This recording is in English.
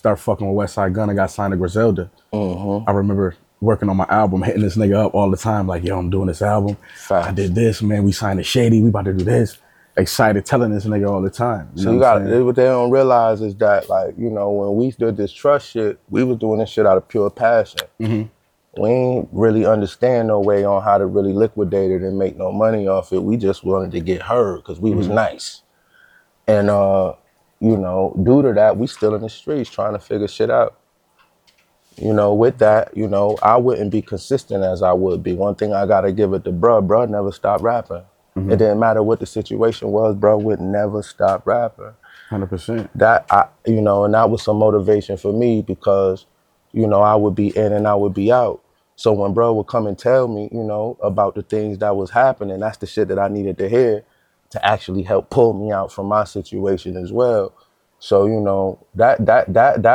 started fucking with West Side Gun, I got signed to Griselda. I remember working on my album, hitting this nigga up all the time, like, yo, I'm doing this album. Facts. I did this, man. We signed to Shady. We about to do this. Excited, telling this nigga all the time. So you got, what they don't realize is that, like, you know, when we did this trust shit, we was doing this shit out of pure passion. We ain't really understand no way on how to really liquidate it and make no money off it. We just wanted to get heard because we was nice. And, you know, due to that, we still in the streets trying to figure shit out. You know, with that, you know, I wouldn't be consistent as I would be. One thing I got to give it to bruh never stopped rapping. It didn't matter what the situation was, bro would never stop rapping. 100%. That, you know, and that was some motivation for me because, you know, I would be in and I would be out. So when bro would come and tell me, you know, about the things that was happening, that's the shit that I needed to hear to actually help pull me out from my situation as well. So, you know, that